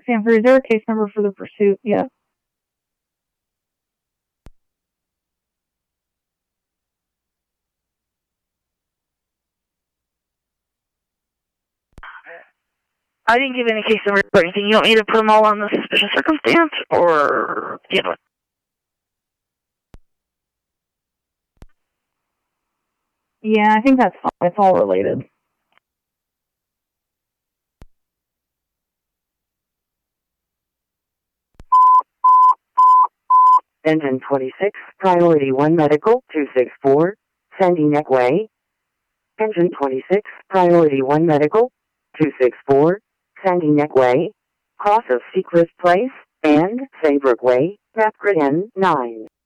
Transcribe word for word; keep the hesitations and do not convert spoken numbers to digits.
Sanford, is there a case number for the pursuit? Yeah. I didn't give any case number or anything. You want me to put them all on the suspicious circumstance, or do you know what? Yeah, I think that's fine. It's all related. Engine twenty-six, Priority one Medical, two six four, Sandy Neck Way. Engine twenty-six, Priority one Medical, two six four, Sandy Neck Way, cross of Secret Place, and Saybrook Way, Napcrit N nine.